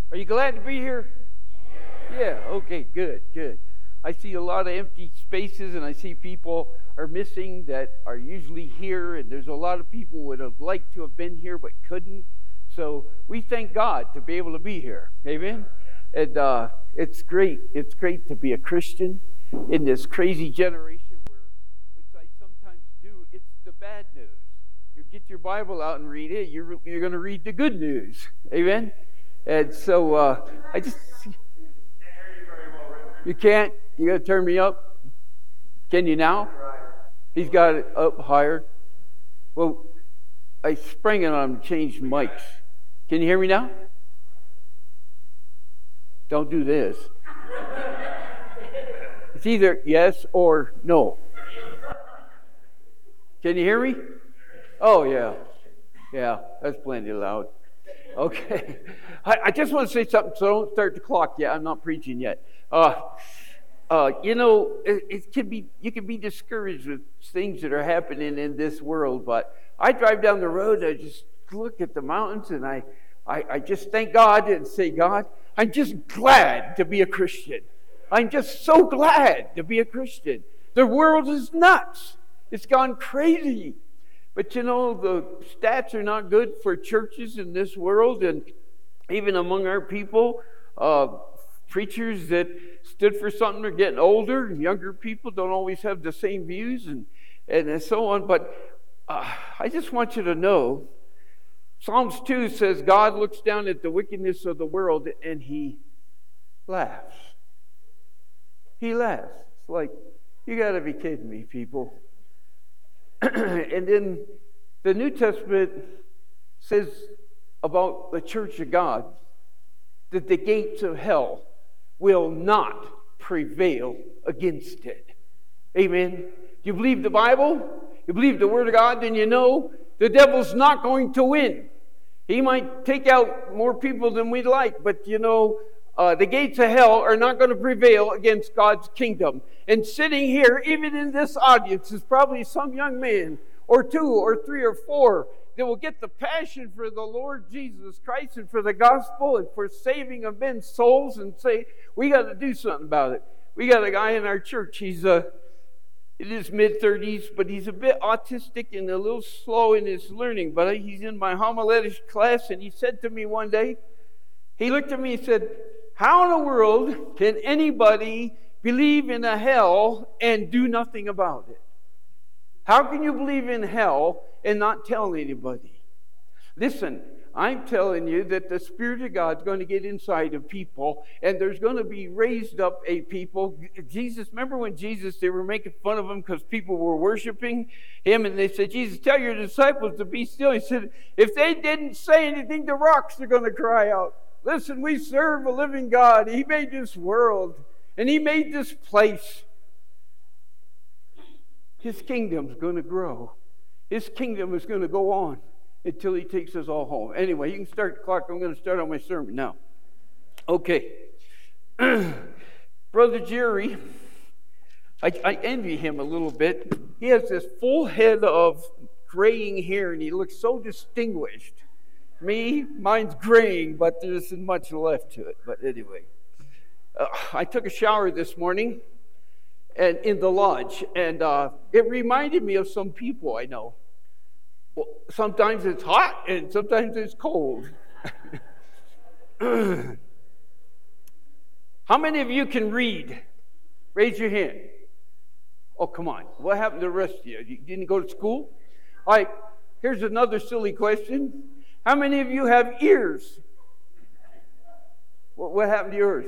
Are you glad to be here? Yeah, okay, good. I see a lot of empty spaces, and I see people are missing that are usually here, and there's a lot of people would have liked to have been here but couldn't. So we thank God to be able to be here. Amen? And it's great. It's great to be a Christian in this crazy generation which I sometimes do, it's the bad news. You get your Bible out and read it, you're going to read the good news. Amen? And so I just... You can't? You got to turn me up? Can you now? He's got it up higher. Well, I sprang it on him to change mics. Can you hear me now? Don't do this. It's either yes or no. Can you hear me? Oh, yeah. Yeah, that's plenty loud. Okay. I just want to say something, so don't start the clock yet. I'm not preaching yet. You know, you can be discouraged with things that are happening in this world, but I drive down the road, I just look at the mountains, and I just thank God and say, God, I'm just glad to be a Christian. I'm just so glad to be a Christian. The world is nuts. It's gone crazy. But you know, the stats are not good for churches in this world, and even among our people, preachers that stood for something are getting older, and younger people don't always have the same views, and so on. But I just want you to know, Psalms 2 says God looks down at the wickedness of the world and He laughs. He laughs. It's like, you got to be kidding me, people. And then the New Testament says about the church of God that the gates of hell will not prevail against it. Amen. You believe the Bible? You believe the Word of God? Then you know the devil's not going to win. He might take out more people than we'd like, but you know, the gates of hell are not going to prevail against God's kingdom. And sitting here, even in this audience, is probably some young man or two or three or four that will get the passion for the Lord Jesus Christ and for the gospel and for saving of men's souls and say, we got to do something about it. We got a guy in our church, he's in his mid-30s, but he's a bit autistic and a little slow in his learning. But he's in my homiletics class, and he said to me one day, he looked at me and said, how in the world can anybody believe in a hell and do nothing about it? How can you believe in hell and not tell anybody? Listen, I'm telling you that the Spirit of God's going to get inside of people, and there's going to be raised up a people. Jesus, remember when they were making fun of him because people were worshiping him, and they said, Jesus, tell your disciples to be still. He said, if they didn't say anything, the rocks are going to cry out. Listen, we serve a living God. He made this world, and He made this place. His kingdom's going to grow. His kingdom is going to go on until He takes us all home. Anyway, you can start the clock. I'm going to start on my sermon now. Okay. Brother Jerry, I envy him a little bit. He has this full head of graying hair, and he looks so distinguished. Me, mine's graying, but there isn't much left to it. But anyway, I took a shower this morning and in the lodge, and it reminded me of some people I know. Well, sometimes it's hot, and sometimes it's cold. How many of you can read? Raise your hand. Oh, come on. What happened to the rest of you? You didn't go to school? All right, here's another silly question. How many of you have ears? What happened to yours?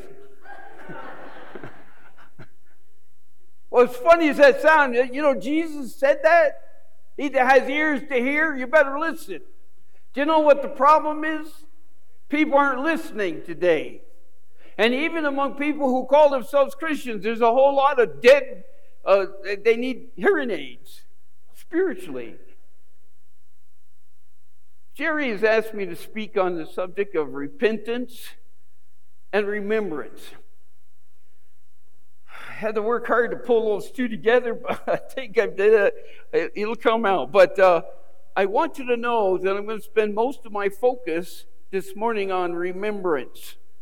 Well, as funny as that sounds, you know, Jesus said that. He that has ears to hear, you better listen. Do you know what the problem is? People aren't listening today. And even among people who call themselves Christians, there's a whole lot of dead, they need hearing aids spiritually. Jerry has asked me to speak on the subject of repentance and remembrance. I had to work hard to pull those two together, but I think I did it. It'll come out. But I want you to know that I'm going to spend most of my focus this morning on remembrance.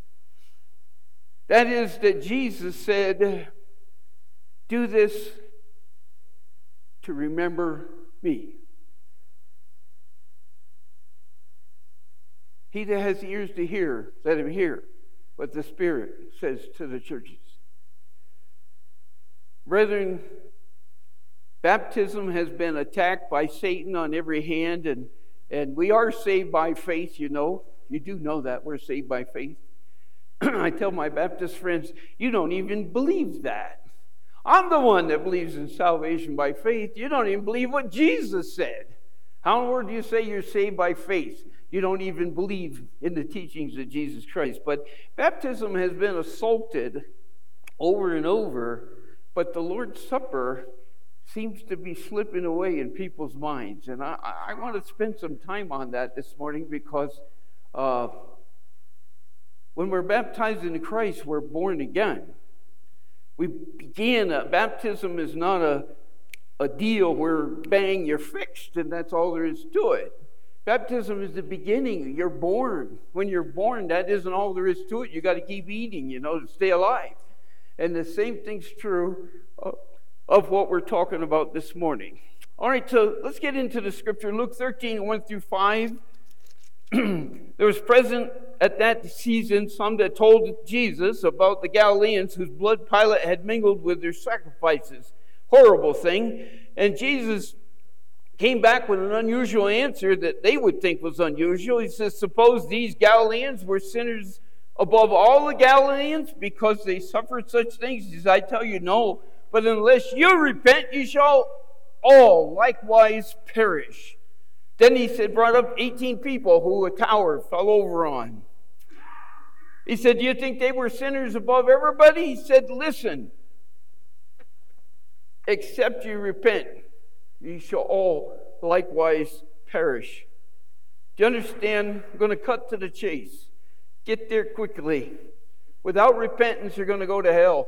That is that Jesus said, do this to remember me. He that has ears to hear, let him hear what the Spirit says to the churches. Brethren, baptism has been attacked by Satan on every hand, and we are saved by faith, you know. You do know that we're saved by faith. I tell my Baptist friends, you don't even believe that. I'm the one that believes in salvation by faith. You don't even believe what Jesus said. How in the world do you say you're saved by faith? You don't even believe in the teachings of Jesus Christ. But baptism has been assaulted over and over, but the Lord's Supper seems to be slipping away in people's minds. And I want to spend some time on that this morning because when we're baptized into Christ, we're born again. Baptism is not a deal where, bang, you're fixed and that's all there is to it. Baptism is the beginning. You're born. When you're born, that isn't all there is to it. You got to keep eating, to stay alive. And the same thing's true of what we're talking about this morning. All right, so let's get into the scripture. Luke 13, 1 through 5. There was present at that season some that told Jesus about the Galileans whose blood Pilate had mingled with their sacrifices. Horrible thing. And Jesus came back with an unusual answer that they would think was unusual. He says, suppose these Galileans were sinners above all the Galileans because they suffered such things? He says, I tell you, no. But unless you repent, you shall all likewise perish. Then he said, brought up 18 people who a tower fell over on. He said, do you think they were sinners above everybody? He said, listen, except you repent, you shall all likewise perish. Do you understand? I'm going to cut to the chase. Get there quickly. Without repentance, you're going to go to hell.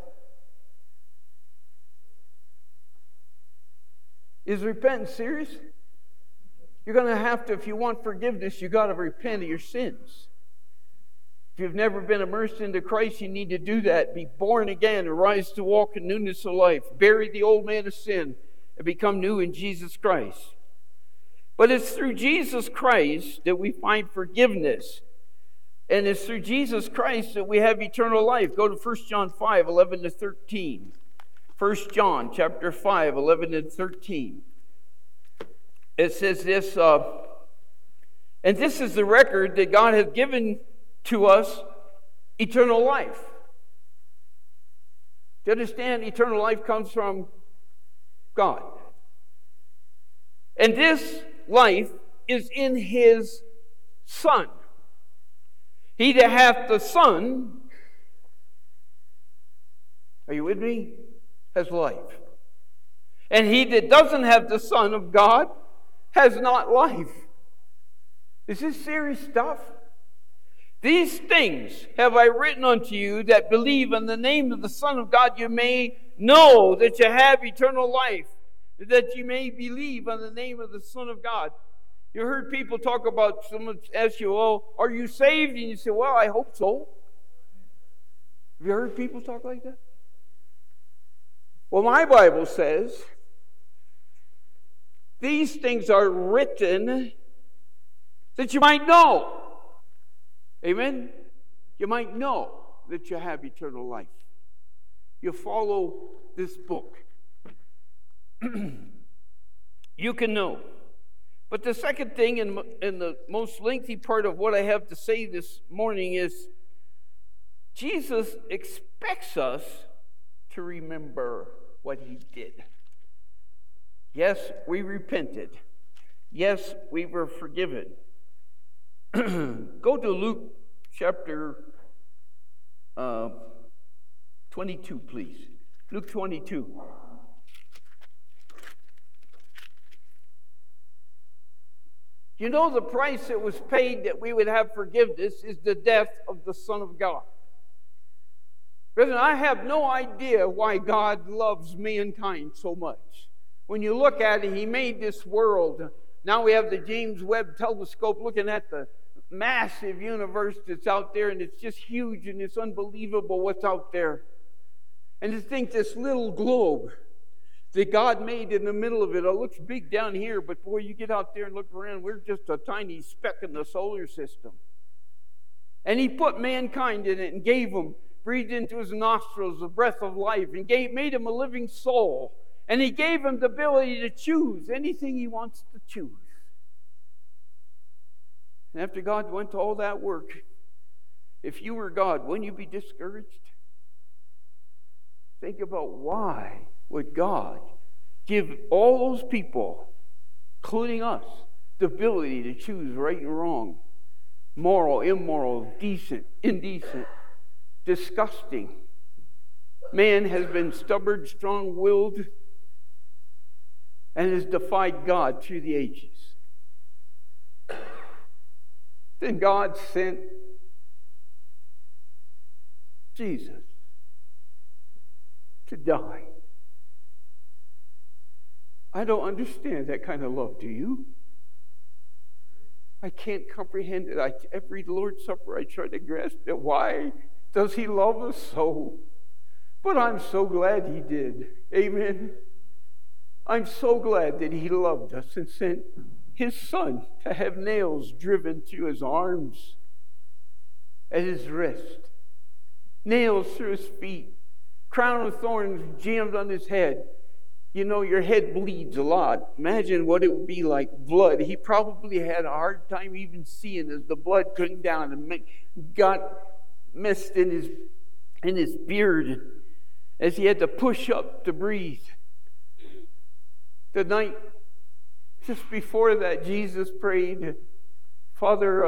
Is repentance serious? You're going to have to, if you want forgiveness, you've got to repent of your sins. If you've never been immersed into Christ, you need to do that. Be born again and rise to walk in newness of life. Bury the old man of sin and become new in Jesus Christ. But it's through Jesus Christ that we find forgiveness. And it's through Jesus Christ that we have eternal life. Go to 1 John 5, 11 to 13. 1 John chapter 5, 11 and 13. It says this, and this is the record that God has given to us, eternal life. Do you understand? Eternal life comes from God. And this life is in His Son. He that hath the Son, are you with me? Has life. And he that doesn't have the Son of God has not life. Is this serious stuff? These things have I written unto you that believe in the name of the Son of God, you may know that you have eternal life, that you may believe on the name of the Son of God. You heard people talk about, someone ask you, well, are you saved? And you say, well, I hope so. Have you heard people talk like that? Well, my Bible says, these things are written that you might know. Amen? You might know that you have eternal life. You follow this book. You can know. But the second thing, in the most lengthy part of what I have to say this morning, is Jesus expects us to remember what He did. Yes, we repented. Yes, we were forgiven. Go to Luke chapter 22, please. Luke 22. You know, the price that was paid that we would have forgiveness is the death of the Son of God. Brethren, I have no idea why God loves mankind so much. When you look at it, He made this world. Now we have the James Webb telescope looking at the massive universe that's out there, and it's just huge, and it's unbelievable what's out there. And to think this little globe that God made in the middle of it, it looks big down here, but boy, you get out there and look around, we're just a tiny speck in the solar system. And He put mankind in it and gave them, breathed into his nostrils the breath of life, and made him a living soul. And He gave him the ability to choose anything he wants to choose. And after God went to all that work, if you were God, wouldn't you be discouraged? Think about why would God give all those people, including us, the ability to choose right and wrong, moral, immoral, decent, indecent, disgusting. Man has been stubborn, strong-willed, and has defied God through the ages. Then God sent Jesus to die. I don't understand that kind of love, do you? I can't comprehend it. Every Lord's Supper I try to grasp it. Why does He love us so? But I'm so glad He did. Amen. I'm so glad that He loved us and sent His Son to have nails driven through His arms, at His wrist, nails through His feet, crown of thorns jammed on His head. You know, your head bleeds a lot. Imagine what it would be like blood. He probably had a hard time even seeing as the blood coming down and got messed in his beard as he had to push up to breathe. The night just before that, Jesus prayed, Father,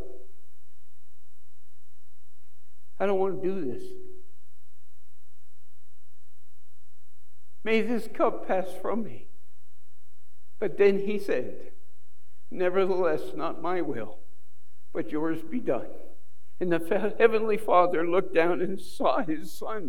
I don't want to do this. May this cup pass from me. But then He said, nevertheless, not my will, but yours be done. And the Heavenly Father looked down and saw His Son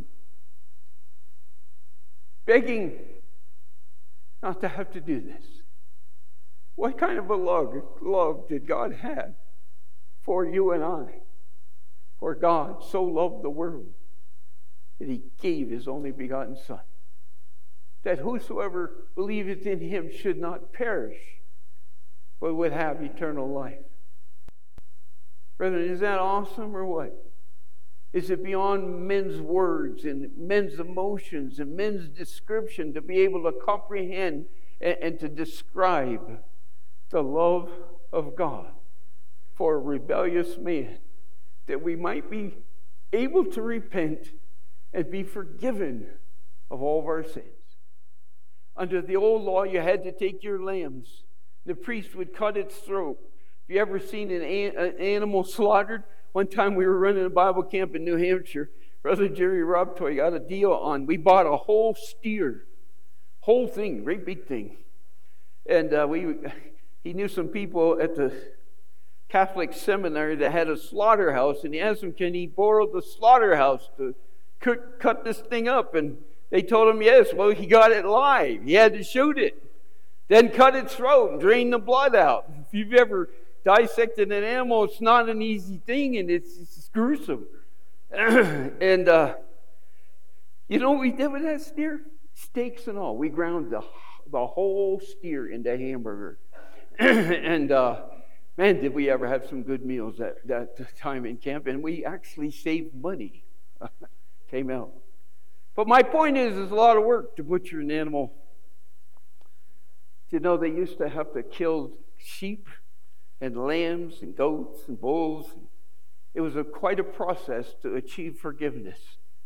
begging not to have to do this. What kind of a love did God have for you and I? For God so loved the world that He gave His only begotten Son, that whosoever believeth in Him should not perish, but would have eternal life. Brethren, is that awesome or what? Is it beyond men's words and men's emotions and men's description to be able to comprehend and to describe the love of God for a rebellious man, that we might be able to repent and be forgiven of all of our sins? Under the old law, you had to take your lambs. The priest would cut its throat. Have you ever seen an animal slaughtered? One time we were running a Bible camp in New Hampshire. Brother Jerry Robtoy got a deal on. We bought a whole steer. Whole thing, great big thing. And he knew some people at the Catholic seminary that had a slaughterhouse, and he asked them, can he borrow the slaughterhouse to cut this thing up? And they told him yes. Well, he got it live. He had to shoot it, then cut its throat and drain the blood out. If you've ever dissected an animal, it's not an easy thing, and it's gruesome. And you know what we did with that steer? Steaks and all. We ground the whole steer into hamburger. And man, did we ever have some good meals that time in camp. And we actually saved money. Came out. But my point is, it's a lot of work to butcher an animal. You know, they used to have to kill sheep and lambs and goats and bulls. It was quite a process to achieve forgiveness.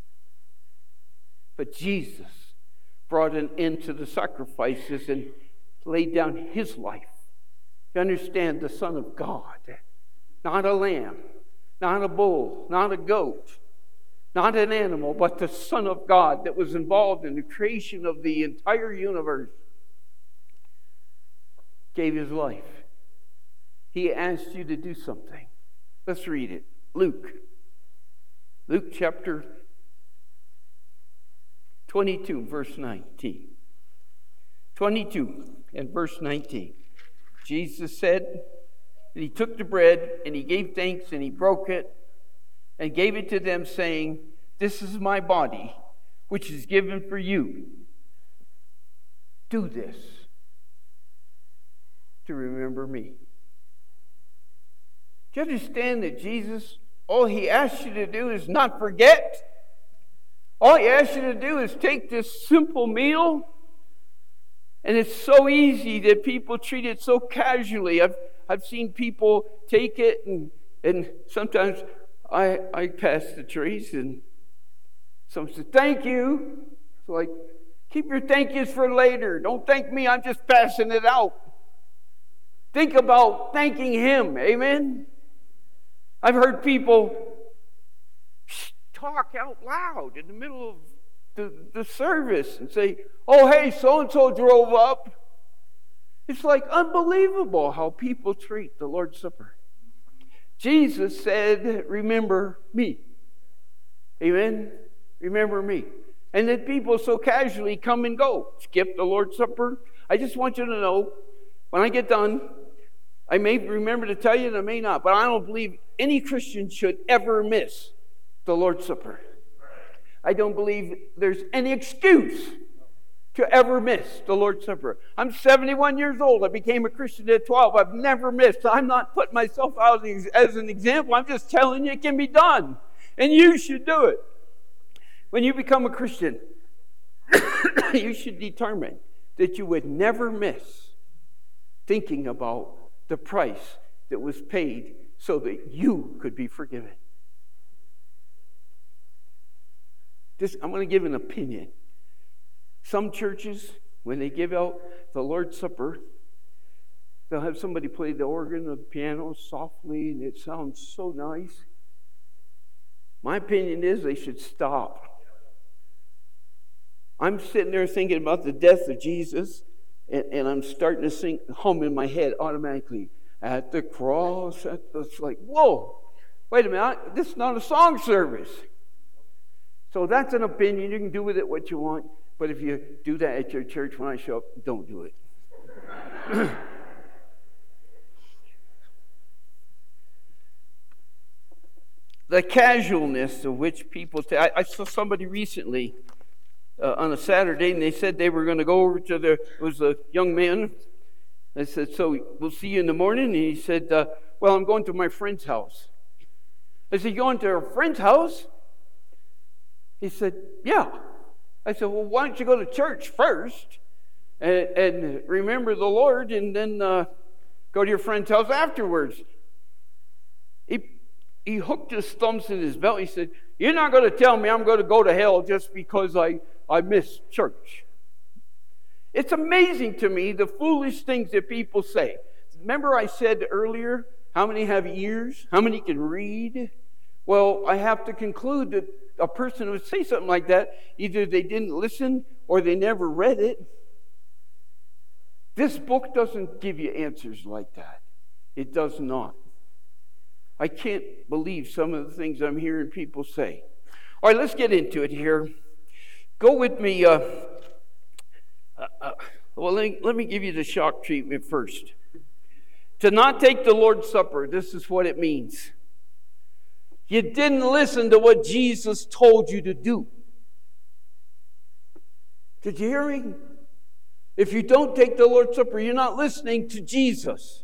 But Jesus brought an end to the sacrifices and laid down His life. You understand, the Son of God, not a lamb, not a bull, not a goat, not an animal, but the Son of God that was involved in the creation of the entire universe, gave His life. He asked you to do something. Let's read it. Luke chapter 22, verse 19. 22 and verse 19. Jesus said, And he took the bread, and he gave thanks, and he broke it, and gave it to them, saying, "This is my body, which is given for you. Do this to remember me." Do you understand that Jesus, all he asks you to do is not forget? All he asks you to do is take this simple meal. And it's so easy that people treat it so casually. I've seen people take it, and sometimes I pass the trees, and someone says, "Thank you." It's like, keep your thank yous for later. Don't thank me, I'm just passing it out. Think about thanking him, amen? I've heard people talk out loud in the middle of the service and say, "Oh, hey, so-and-so drove up." It's like unbelievable how people treat the Lord's Supper. Jesus said, "Remember me." Amen? Remember me. And then people so casually come and go. Skip the Lord's Supper. I just want you to know, when I get done, I may remember to tell you and I may not, but I don't believe any Christian should ever miss the Lord's Supper. I don't believe there's any excuse to ever miss the Lord's Supper. I'm 71 years old. I became a Christian at 12. I've never missed. I'm not putting myself out as an example. I'm just telling you it can be done. And you should do it. When you become a Christian, you should determine that you would never miss thinking about the price that was paid so that you could be forgiven. I'm going to give an opinion. Some churches, when they give out the Lord's Supper, they'll have somebody play the organ or the piano softly, and it sounds so nice. My opinion is they should stop. I'm sitting there thinking about the death of Jesus, and I'm starting to hum in my head automatically. At the cross, it's like, whoa, wait a minute, this is not a song service. So that's an opinion. You can do with it what you want. But if you do that at your church when I show up, don't do it. The casualness of which people I saw somebody recently on a Saturday, and they said they were going to go over to it was a young man. I said, "So we'll see you in the morning?" And he said, "Well, I'm going to my friend's house." I said, "You going to a friend's house?" He said, "Yeah." I said, "Well, why don't you go to church first and remember the Lord, and then go to your friend's house afterwards?" He hooked his thumbs in his belt. He said, "You're not going to tell me I'm going to go to hell just because I missed church." It's amazing to me the foolish things that people say. Remember I said earlier, how many have ears? How many can read? Well, I have to conclude that a person who would say something like that, either they didn't listen or they never read it. This book doesn't give you answers like that. It does not. I can't believe some of the things I'm hearing people say. All right, let's get into it here. Go with me. Let me give you the shock treatment first. To not take the Lord's Supper, this is what it means. You didn't listen to what Jesus told you to do. Did you hear me? If you don't take the Lord's Supper, you're not listening to Jesus.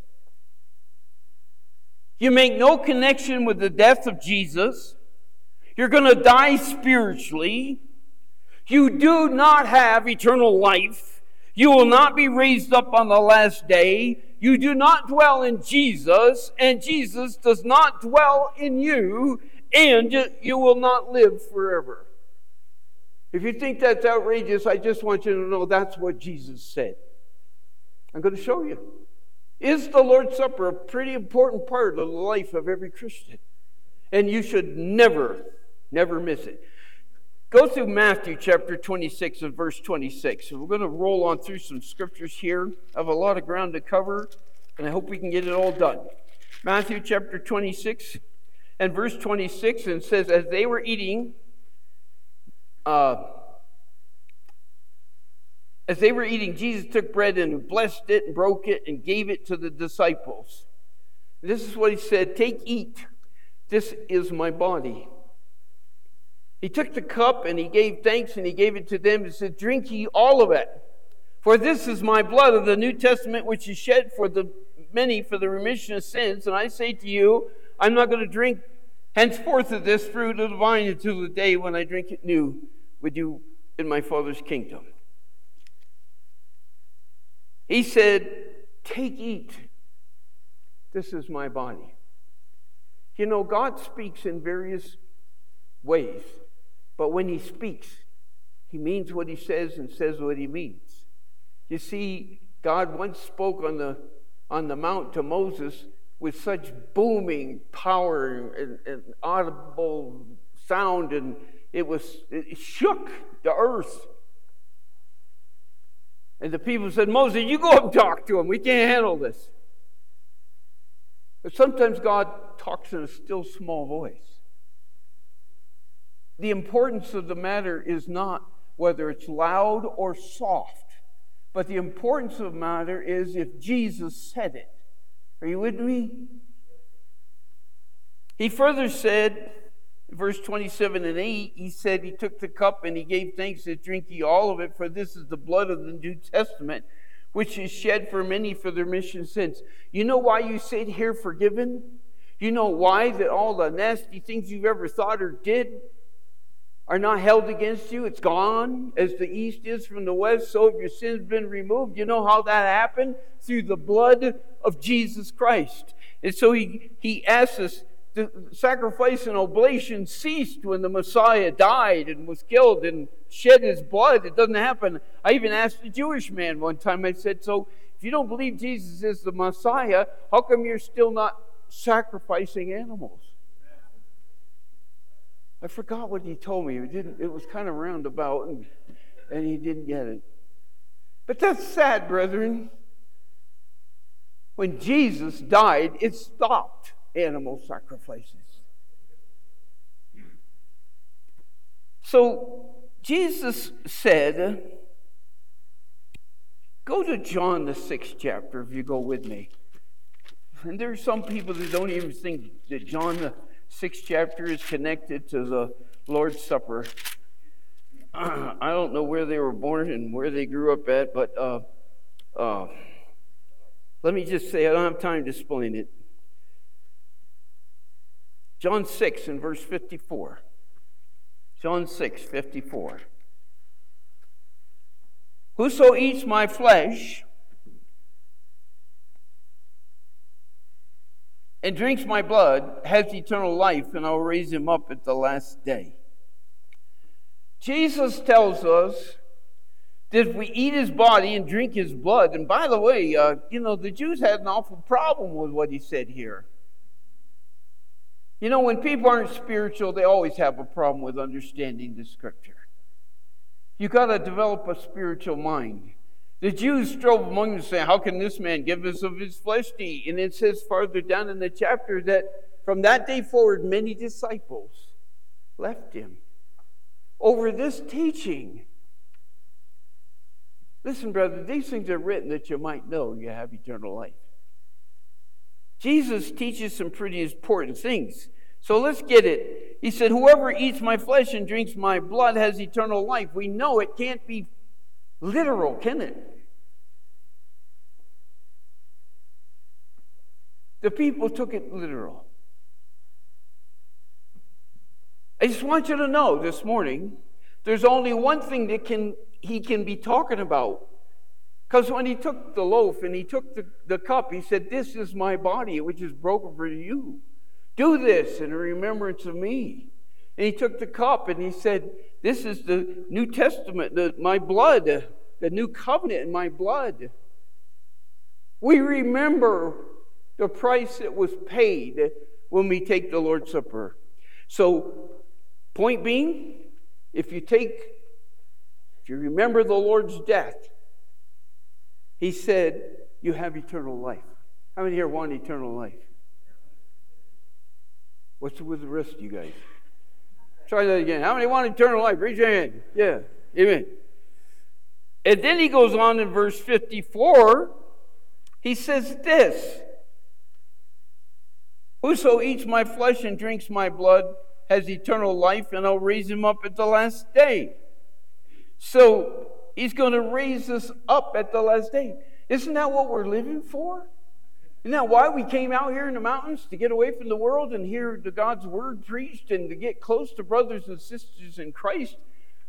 You make no connection with the death of Jesus. You're going to die spiritually. You do not have eternal life. You will not be raised up on the last day. You do not dwell in Jesus, and Jesus does not dwell in you, and you will not live forever. If you think that's outrageous, I just want you to know that's what Jesus said. I'm going to show you. Is the Lord's Supper a pretty important part of the life of every Christian? And you should never miss it. Go through Matthew chapter 26 and verse 26. So we're going to roll on through some scriptures here. I have a lot of ground to cover, and I hope we can get it all done. Matthew chapter 26 and verse 26, and it says, as they were eating, Jesus took bread and blessed it and broke it and gave it to the disciples. This is what he said, "Take, eat. This is my body." He took the cup and he gave thanks and he gave it to them and said, "Drink ye all of it. For this is my blood of the New Testament, which is shed for the many for the remission of sins. And I say to you, I'm not going to drink henceforth of this fruit of the vine until the day when I drink it new with you in my Father's kingdom." He said, "Take, eat. This is my body." You know, God speaks in various ways, but when he speaks, he means what he says and says what he means. You see, God once spoke on the mount to Moses with such booming power and audible sound, and it shook the earth. And the people said, "Moses, you go up and talk to him. We can't handle this." But sometimes God talks in a still small voice. The importance of the matter is not whether it's loud or soft, but the importance of the matter is if Jesus said it. Are you with me? He further said, verse 27 and 8, he said he took the cup and he gave thanks and said, "Drink ye all of it, for this is the blood of the New Testament, which is shed for many for the remission of sins." You know why you sit here forgiven? You know why that all the nasty things you've ever thought or did are not held against you? It's gone. As the east is from the west, so have your sins been removed. You know how that happened? Through the blood of Jesus Christ. And so he asks us, the sacrifice and oblation ceased when the Messiah died and was killed and shed his blood. It doesn't happen. I even asked a Jewish man one time, I said, "So if you don't believe Jesus is the Messiah, how come you're still not sacrificing animals?" I forgot what he told me. It was kind of roundabout, and he didn't get it. But that's sad, brethren. When Jesus died, it stopped animal sacrifices. So Jesus said, go to John the 6th chapter if you go with me. And there are some people that don't even think that John the 6th chapter is connected to the Lord's Supper. I don't know where they were born and where they grew up at, but let me just say, I don't have time to explain it. John 6 and verse 54. John 6, 54. "Whoso eats my flesh and drinks my blood has eternal life, and I will raise him up at the last day." Jesus tells us that if we eat his body and drink his blood, and by the way, the Jews had an awful problem with what he said here. You know, when people aren't spiritual, they always have a problem with understanding the Scripture. You've got to develop a spiritual mind. The Jews strove among them saying, "How can this man give us of his flesh to eat?" And it says farther down in the chapter that from that day forward, many disciples left him over this teaching. Listen, brother, these things are written that you might know you have eternal life. Jesus teaches some pretty important things. So let's get it. He said, "Whoever eats my flesh and drinks my blood has eternal life." We know it can't be literal, can it? The people took it literal. I just want you to know this morning, there's only one thing that he can be talking about. Because when he took the loaf and he took the cup, he said, "This is my body, which is broken for you. Do this in remembrance of me." And he took the cup and he said, "This is the New Testament, my blood, the new covenant in my blood." We remember the price that was paid when we take the Lord's Supper. So, point being, if you remember the Lord's death, he said, you have eternal life. How many here want eternal life? What's with the rest of you guys? Try that again. How many want eternal life? Raise your hand. Yeah. Amen. And then he goes on in verse 54. He says this. Whoso eats my flesh and drinks my blood has eternal life, and I'll raise him up at the last day. So he's going to raise us up at the last day. Isn't that what we're living for? Isn't that why we came out here in the mountains? To get away from the world and hear the God's word preached and to get close to brothers and sisters in Christ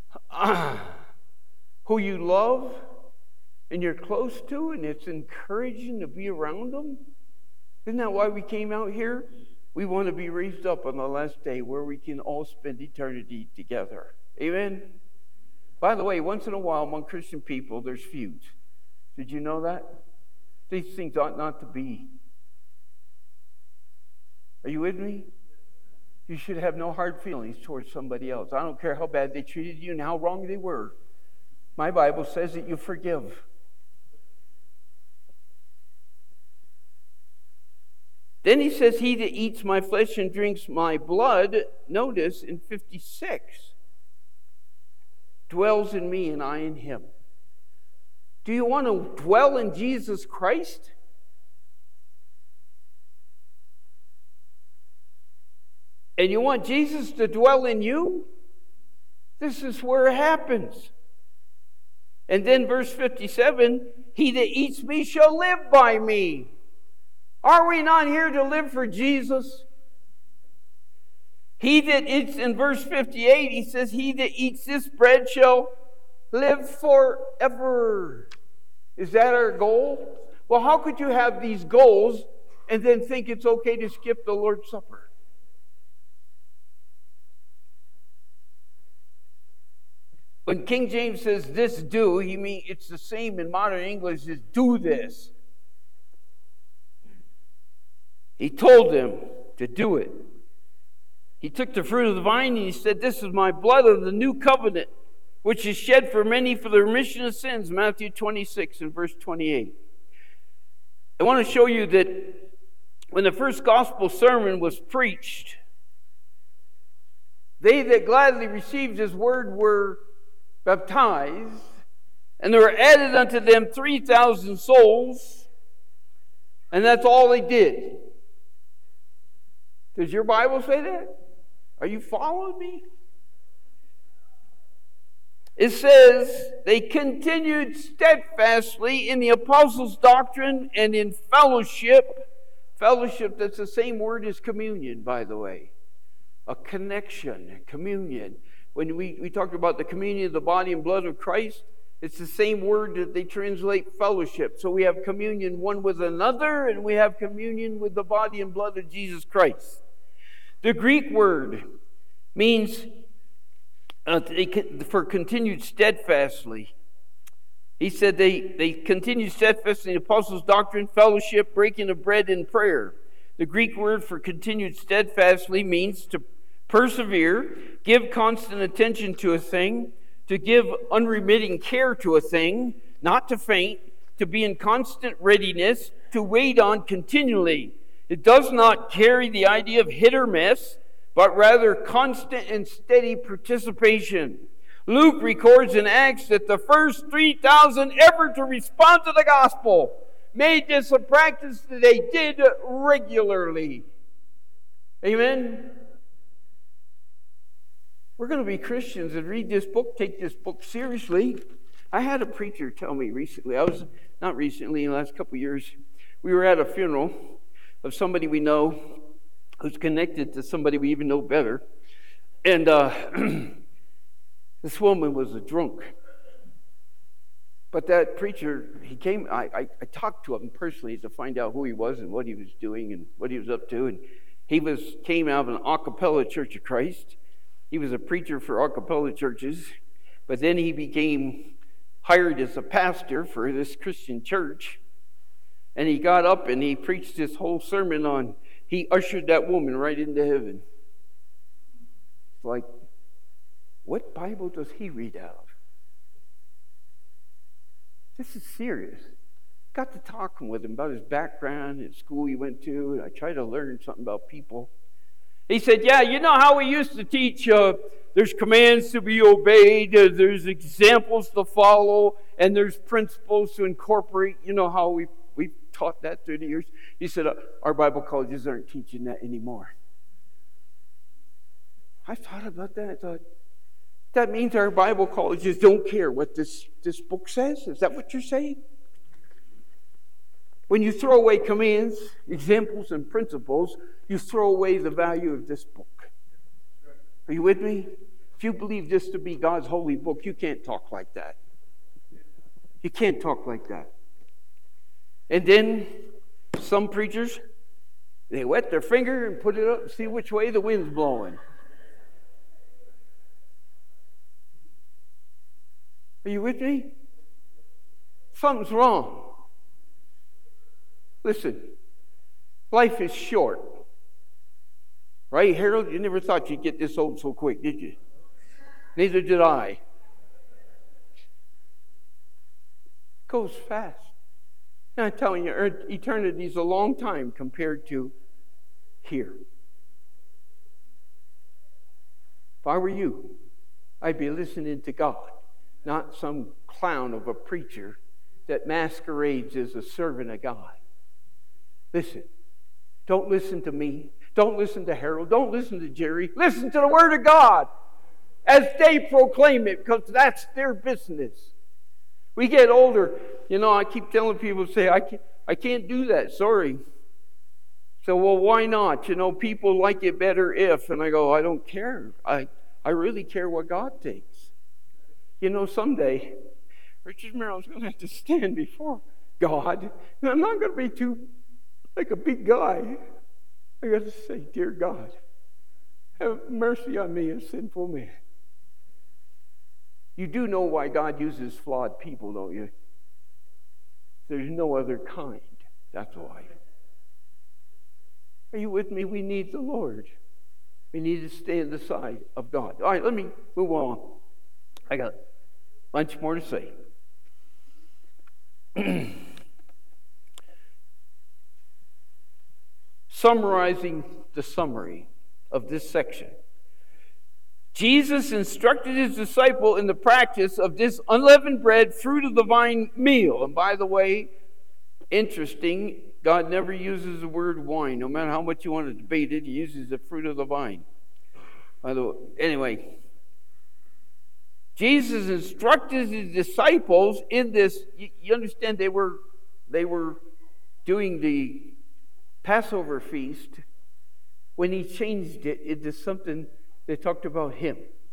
who you love and you're close to, and it's encouraging to be around them. Isn't that why we came out here? We want to be raised up on the last day where we can all spend eternity together. Amen? By the way, once in a while among Christian people, there's feuds. Did you know that? These things ought not to be. Are you with me? You should have no hard feelings towards somebody else. I don't care how bad they treated you and how wrong they were. My Bible says that you forgive. Then he says, he that eats my flesh and drinks my blood, notice in 56, dwells in me and I in him. Do you want to dwell in Jesus Christ? And you want Jesus to dwell in you? This is where it happens. And then verse 57, he that eats me shall live by me. Are we not here to live for Jesus? He that eats, in verse 58, he says, he that eats this bread shall live forever. Is that our goal? Well, how could you have these goals and then think it's okay to skip the Lord's Supper? When King James says this do, he means it's the same in modern English as do this. He told them to do it. He took the fruit of the vine and he said, this is my blood of the new covenant, which is shed for many for the remission of sins. Matthew 26 and verse 28. I want to show you that when the first gospel sermon was preached, they that gladly received his word were baptized, and there were added unto them 3,000 souls, and that's all they did. Does your Bible say that? Are you following me? It says they continued steadfastly in the apostles' doctrine and in fellowship. Fellowship, that's the same word as communion, by the way. A connection, communion. When we talked about the communion of the body and blood of Christ, it's the same word that they translate fellowship. So we have communion one with another, and we have communion with the body and blood of Jesus Christ. The Greek word means for continued steadfastly. He said they continued steadfastly in the apostles' doctrine, fellowship, breaking of bread, and prayer. The Greek word for continued steadfastly means to persevere, give constant attention to a thing, to give unremitting care to a thing, not to faint, to be in constant readiness, to wait on continually. It does not carry the idea of hit or miss, but rather constant and steady participation. Luke records in Acts that the first 3,000 ever to respond to the gospel made this a practice that they did regularly. Amen? We're going to be Christians and read this book, take this book seriously. I had a preacher tell me recently, in the last couple of years, we were at a funeral of somebody we know who's connected to somebody we even know better. And this woman was a drunk. But that preacher, he came, I talked to him personally to find out who he was and what he was doing and what he was up to. And he came out of an a cappella Church of Christ. He was a preacher for a cappella churches. But then he became hired as a pastor for this Christian church. And he got up and he preached this whole sermon on, he ushered that woman right into heaven. Like, what Bible does he read out of? This is serious. Got to talking with him about his background and school he went to, and I tried to learn something about people. He said, yeah, you know how we used to teach, there's commands to be obeyed, there's examples to follow, and there's principles to incorporate. You know how we We've taught that through the years. He said, our Bible colleges aren't teaching that anymore. I thought about that. I thought, that means our Bible colleges don't care what this book says? Is that what you're saying? When you throw away commands, examples, and principles, you throw away the value of this book. Are you with me? If you believe this to be God's holy book, you can't talk like that. You can't talk like that. And then some preachers, they wet their finger and put it up and see which way the wind's blowing. Are you with me? Something's wrong. Listen, life is short. Right, Harold? You never thought you'd get this old so quick, did you? Neither did I. It goes fast. And I'm telling you, eternity is a long time compared to here. If I were you, I'd be listening to God, not some clown of a preacher that masquerades as a servant of God. Listen, don't listen to me. Don't listen to Harold. Don't listen to Jerry. Listen to the Word of God as they proclaim it, because that's their business. We get older. You know, I keep telling people, say, I can't do that. Sorry. So, well, why not? You know, people like it better if. And I go, I don't care. I really care what God thinks. You know, someday, Richard Merrill's going to have to stand before God. And I'm not going to be too like a big guy. I got to say, dear God, have mercy on me, a sinful man. You do know why God uses flawed people, don't you? There's no other kind. That's why. Are you with me? We need the Lord. We need to stay on the side of God. All right, let me move on. I got a bunch more to say. Summarizing the summary of this section. Jesus instructed his disciple in the practice of this unleavened bread, fruit of the vine meal. And by the way, interesting, God never uses the word wine. No matter how much you want to debate it, he uses the fruit of the vine. By the way, anyway, Jesus instructed his disciples in this. You understand, they were doing the Passover feast when he changed it into something that talked about him.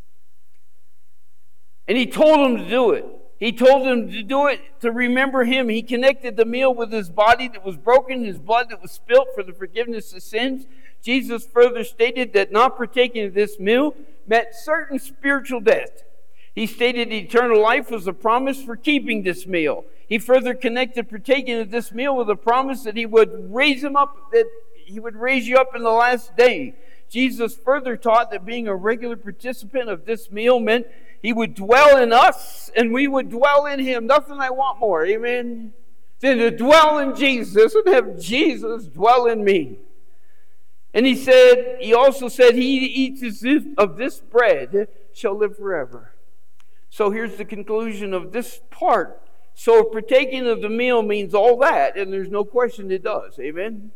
And he told them to do it. He told them to do it to remember him. He connected the meal with his body that was broken, his blood that was spilt for the forgiveness of sins. Jesus further stated that not partaking of this meal meant certain spiritual death. He stated eternal life was a promise for keeping this meal. He further connected partaking of this meal with a promise that he would raise him up, that he would raise you up in the last day. Jesus further taught that being a regular participant of this meal meant he would dwell in us and we would dwell in him. Nothing I want more, amen, than to dwell in Jesus and have Jesus dwell in me. And he also said, he who eats of this bread shall live forever. So here's the conclusion of this part. So partaking of the meal means all that, and there's no question it does. Amen?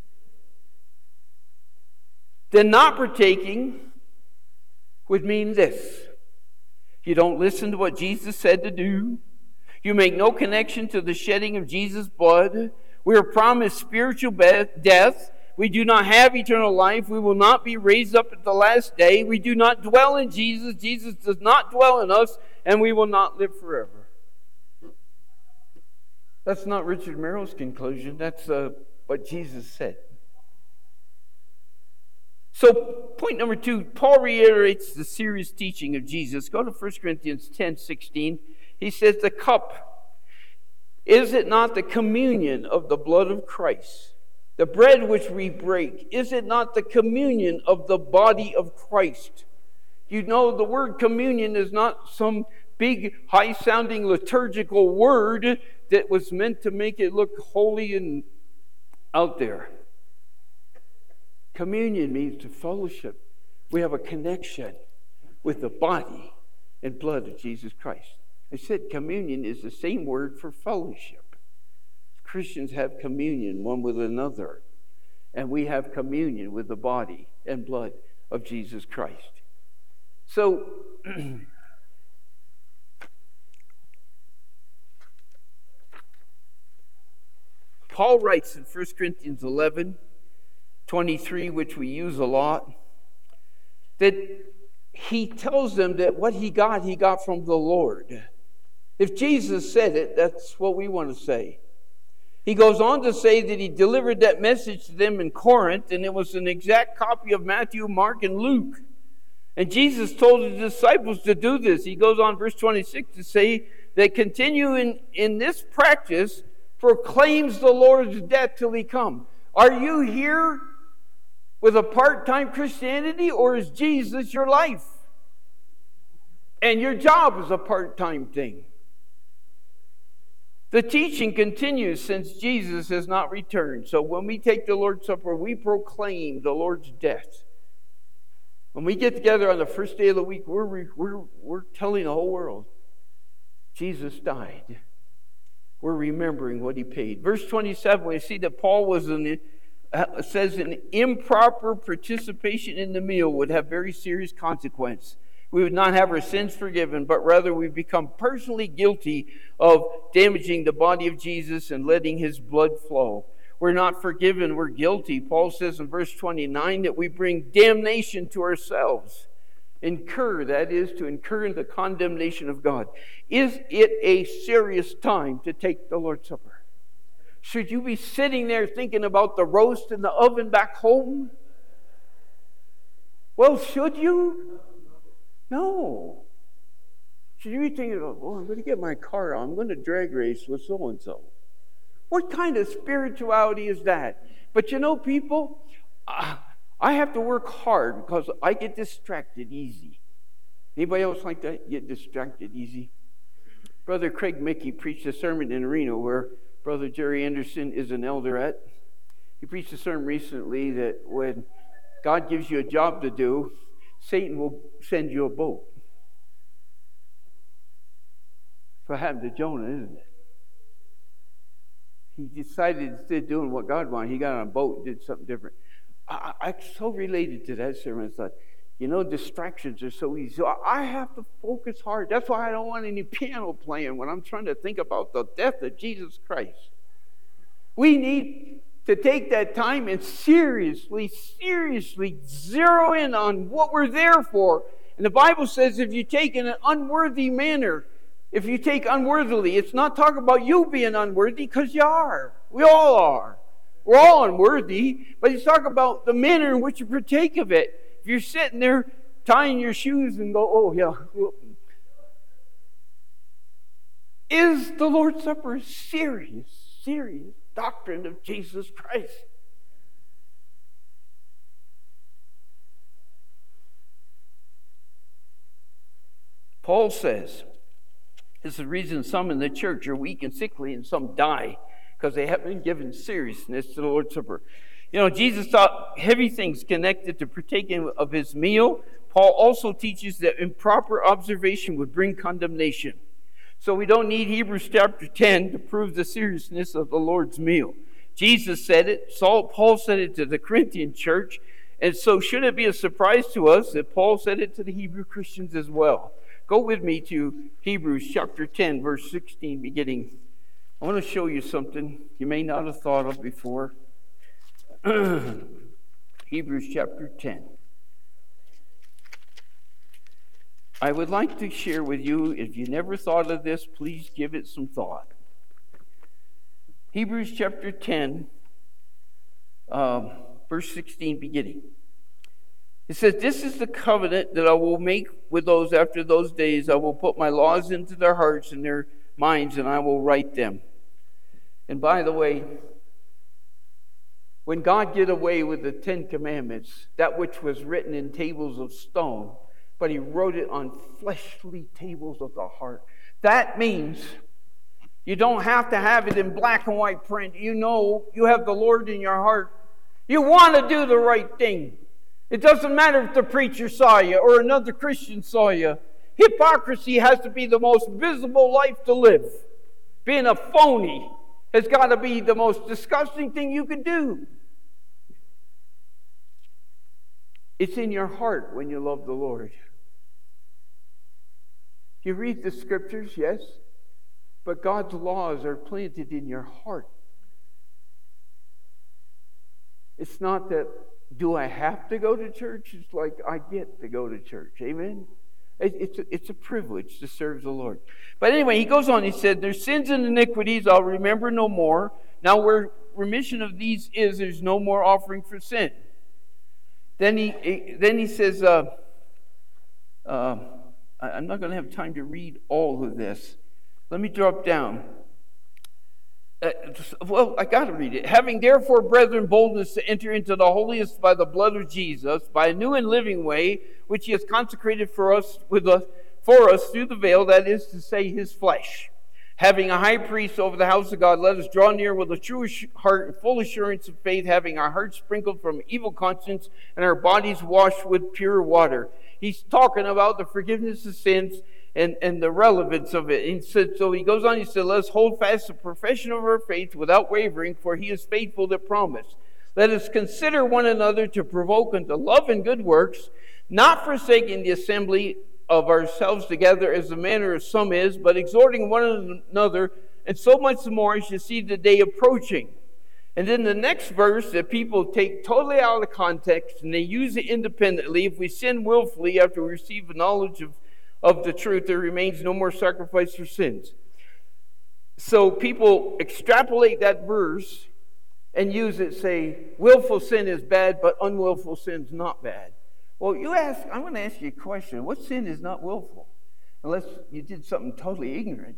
Then not partaking would mean this. You don't listen to what Jesus said to do. You make no connection to the shedding of Jesus' blood. We are promised spiritual death. We do not have eternal life. We will not be raised up at the last day. We do not dwell in Jesus. Jesus does not dwell in us, and we will not live forever. That's not Richard Merrill's conclusion. That's what Jesus said. So, point number 2, Paul reiterates the serious teaching of Jesus. Go to 1 Corinthians 10:16. He says, the cup, is it not the communion of the blood of Christ? The bread which we break, is it not the communion of the body of Christ? You know, the word communion is not some big, high-sounding liturgical word that was meant to make it look holy and out there. Communion means to fellowship. We have a connection with the body and blood of Jesus Christ. I said communion is the same word for fellowship. It's Christians have communion one with another, and we have communion with the body and blood of Jesus Christ. So, Paul writes in 1 Corinthians 11:23, which we use a lot, that he tells them that what he got from the Lord. If Jesus said it, that's what we want to say. He goes on to say that he delivered that message to them in Corinth, and it was an exact copy of Matthew, Mark, and Luke. And Jesus told his disciples to do this. He goes on, verse 26, to say that continue in this practice proclaims the Lord's death till he come. Are you here with a part-time Christianity, or is Jesus your life? And your job is a part-time thing. The teaching continues since Jesus has not returned. So when we take the Lord's Supper, we proclaim the Lord's death. When we get together on the first day of the week, we're telling the whole world, Jesus died. We're remembering what he paid. Verse 27, we see that Paul says an improper participation in the meal would have very serious consequence. We would not have our sins forgiven, but rather we become personally guilty of damaging the body of Jesus and letting his blood flow. We're not forgiven, we're guilty. Paul says in verse 29 that we bring damnation to ourselves. That is, to incur the condemnation of God. Is it a serious time to take the Lord's Supper? Should you be sitting there thinking about the roast in the oven back home? Well, should you? No. Should you be thinking about, I'm going to get my car on, I'm going to drag race with so-and-so? What kind of spirituality is that? But you know, people, I have to work hard because I get distracted easy. Anybody else like that? Get distracted easy? Brother Craig Mickey preached a sermon in Reno where Brother Jerry Anderson is an elder at. He preached a sermon recently that when God gives you a job to do, Satan will send you a boat. That's what happened to Jonah, isn't it? He decided instead of doing what God wanted, he got on a boat and did something different. I so related to that sermon. I thought, distractions are so easy. So I have to focus hard. That's why I don't want any piano playing when I'm trying to think about the death of Jesus Christ. We need to take that time and seriously zero in on what we're there for. And the Bible says if you take in an unworthy manner, if you take unworthily, it's not talking about you being unworthy, because you are. We all are. We're all unworthy, but he's talking about the manner in which you partake of it. If you're sitting there tying your shoes and go, oh yeah. Is the Lord's Supper a serious doctrine of Jesus Christ? Paul says, this is the reason some in the church are weak and sickly and some die, because they haven't been given seriousness to the Lord's Supper. Jesus taught heavy things connected to partaking of his meal. Paul also teaches that improper observation would bring condemnation. So we don't need Hebrews chapter 10 to prove the seriousness of the Lord's meal. Jesus said it. Paul said it to the Corinthian church. And so should it be a surprise to us that Paul said it to the Hebrew Christians as well? Go with me to Hebrews chapter 10, verse 16 beginning. I want to show you something you may not have thought of before. Hebrews chapter 10. I would like to share with you, if you never thought of this, please give it some thought. Hebrews chapter 10, verse 16 beginning. It says, this is the covenant that I will make with those after those days. I will put my laws into their hearts and their minds, and I will write them. And by the way, when God did away with the 10 Commandments, that which was written in tables of stone, but he wrote it on fleshly tables of the heart. That means you don't have to have it in black and white print. You have the Lord in your heart. You want to do the right thing. It doesn't matter if the preacher saw you or another Christian saw you. Hypocrisy has to be the most visible life to live. Being a phony has got to be the most disgusting thing you could do. It's in your heart when you love the Lord. You read the scriptures, yes, but God's laws are planted in your heart. It's not that, do I have to go to church? It's like, I get to go to church. Amen? It's a privilege to serve the Lord. But anyway, he goes on, he said, their sins and iniquities I'll remember no more. Now where remission of these is, there's no more offering for sin. Then he says, I'm not going to have time to read all of this. Let me drop down. I got to read it. Having therefore, brethren, boldness to enter into the holiest by the blood of Jesus, by a new and living way, which he has consecrated for us through the veil, that is to say, his flesh. Having a high priest over the house of God, let us draw near with a true heart and full assurance of faith, having our hearts sprinkled from evil conscience and our bodies washed with pure water. He's talking about the forgiveness of sins and the relevance of it. And so he goes on, he said, let us hold fast the profession of our faith without wavering, for he is faithful that promised. Let us consider one another to provoke unto love and good works, not forsaking the assembly of ourselves together as the manner of some is, but exhorting one another, and so much more as you see the day approaching. And then the next verse that people take totally out of context and they use it independently. If we sin willfully after we receive the knowledge of the truth, there remains no more sacrifice for sins. So people extrapolate that verse and use it, say, willful sin is bad, but unwillful sin is not bad. Well, I'm going to ask you a question. What sin is not willful? Unless you did something totally ignorant.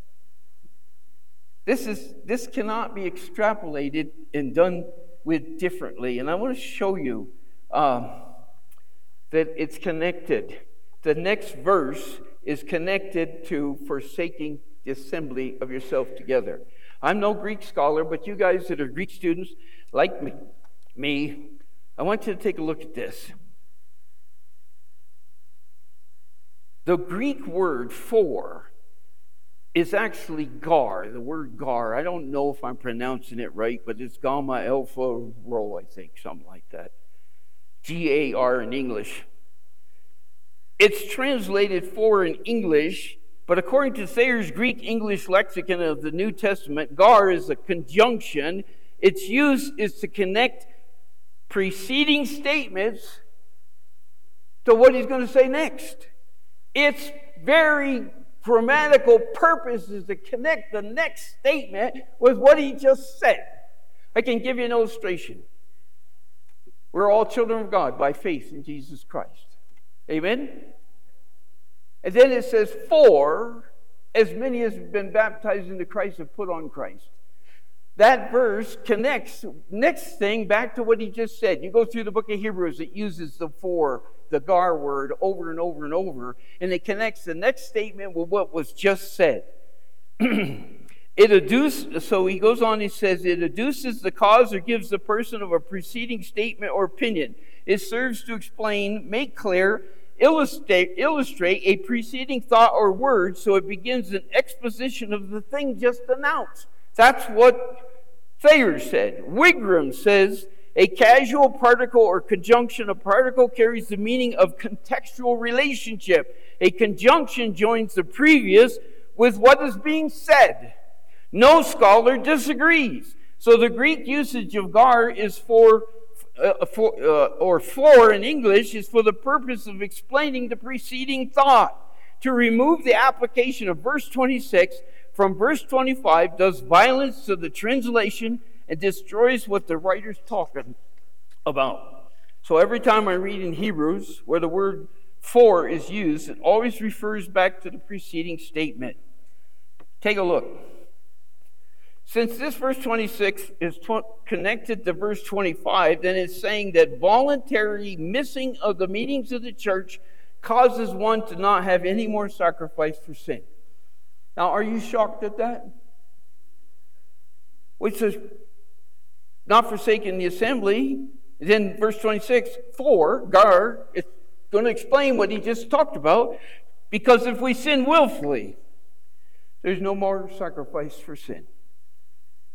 This cannot be extrapolated and done with differently. And I want to show you that it's connected. The next verse is connected to forsaking the assembly of yourself together. I'm no Greek scholar, but you guys that are Greek students like me, I want you to take a look at this. The Greek word for is actually gar, the word gar. I don't know if I'm pronouncing it right, but it's gamma alpha rho, I think, something like that. G-A-R in English. It's translated for in English, but according to Thayer's Greek-English lexicon of the New Testament, gar is a conjunction. Its use is to connect preceding statements to what he's going to say next. Its very grammatical purpose is to connect the next statement with what he just said. I can give you an illustration. We're all children of God by faith in Jesus Christ. Amen? And then it says, for as many as have been baptized into Christ have put on Christ. That verse connects next thing back to what he just said. You go through the book of Hebrews, it uses the for, the gar word, over and over and over, and it connects the next statement with what was just said. So he goes on, he says, it adduces the cause or gives the person of a preceding statement or opinion. It serves to explain, make clear, illustrate a preceding thought or word, so it begins an exposition of the thing just announced. That's what Thayer said. Wigram says, a casual particle or conjunction, a particle carries the meaning of contextual relationship. A conjunction joins the previous with what is being said. No scholar disagrees. So the Greek usage of gar is for in English is for the purpose of explaining the preceding thought. To remove the application of verse 26 from verse 25 does violence to the translation and destroys what the writer's talking about. So every time I read in Hebrews where the word for is used, it always refers back to the preceding statement. Take a look. Since this verse 26 is connected to verse 25, then it's saying that voluntary missing of the meetings of the church causes one to not have any more sacrifice for sin. Now, are you shocked at that? Which says, not forsaking the assembly. Then verse 26, for, gar, it's going to explain what he just talked about. Because if we sin willfully, there's no more sacrifice for sin.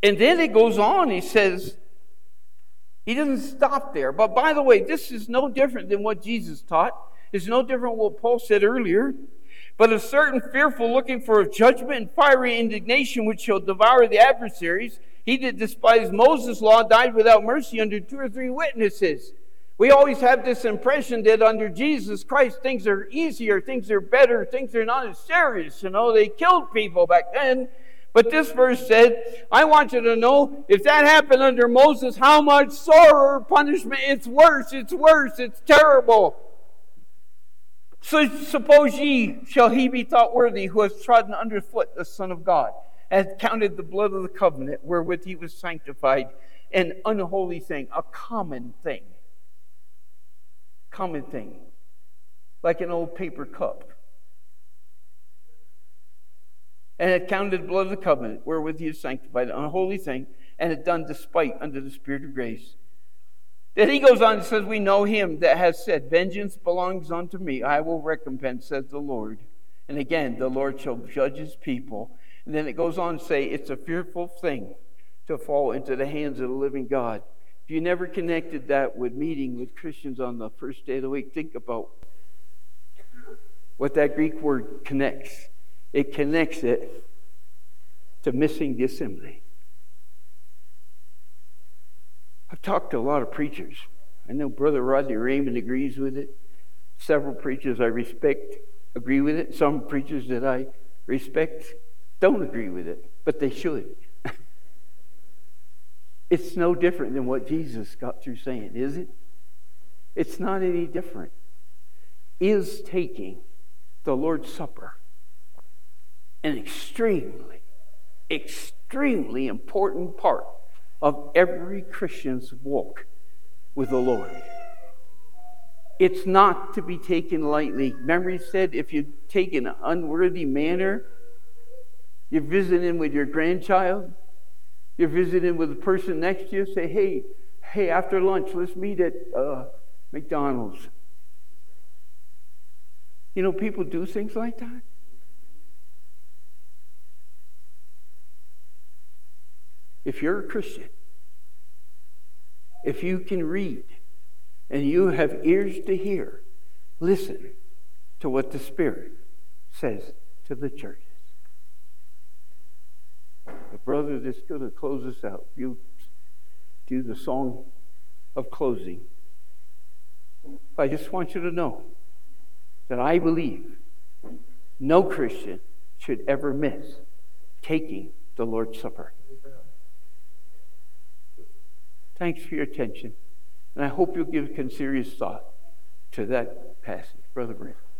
And then it goes on, he says, he doesn't stop there. But by the way, this is no different than what Jesus taught. It's no different than what Paul said earlier. But a certain fearful looking for of judgment and fiery indignation which shall devour the adversaries, he that despised Moses' law died without mercy under 2 or 3 witnesses. We always have this impression that under Jesus Christ things are easier, things are better, things are not as serious. They killed people back then. But this verse said, I want you to know, if that happened under Moses, how much sorrow or punishment, it's worse, it's terrible. So suppose shall he be thought worthy who has trodden underfoot the Son of God, hath counted the blood of the covenant wherewith he was sanctified, an unholy thing, a common thing. Common thing. Like an old paper cup. And had counted the blood of the covenant wherewith he is sanctified, an unholy thing, and had done despite unto the Spirit of grace. Then he goes on and says, we know him that has said, vengeance belongs unto me, I will recompense, says the Lord. And again, the Lord shall judge his people. And then it goes on to say, it's a fearful thing to fall into the hands of the living God. If you never connected that with meeting with Christians on the first day of the week, think about what that Greek word connects. It connects it to missing the assembly. I've talked to a lot of preachers. I know Brother Rodney Raymond agrees with it. Several preachers I respect agree with it. Some preachers that I respect don't agree with it, but they should. It's no different than what Jesus got through saying, is it? It's not any different. Is taking the Lord's Supper an extremely, extremely important part of every Christian's walk with the Lord. It's not to be taken lightly. Remember he said, if you take an unworthy manner, you're visiting with your grandchild, you're visiting with the person next to you, say, hey, after lunch, let's meet at McDonald's. People do things like that. If you're a Christian, if you can read and you have ears to hear, listen to what the Spirit says to the churches. The brother that's going to close us out, you do the song of closing. I just want you to know that I believe no Christian should ever miss taking the Lord's Supper. Thanks for your attention. And I hope you'll give serious thought to that passage. Brother Brent.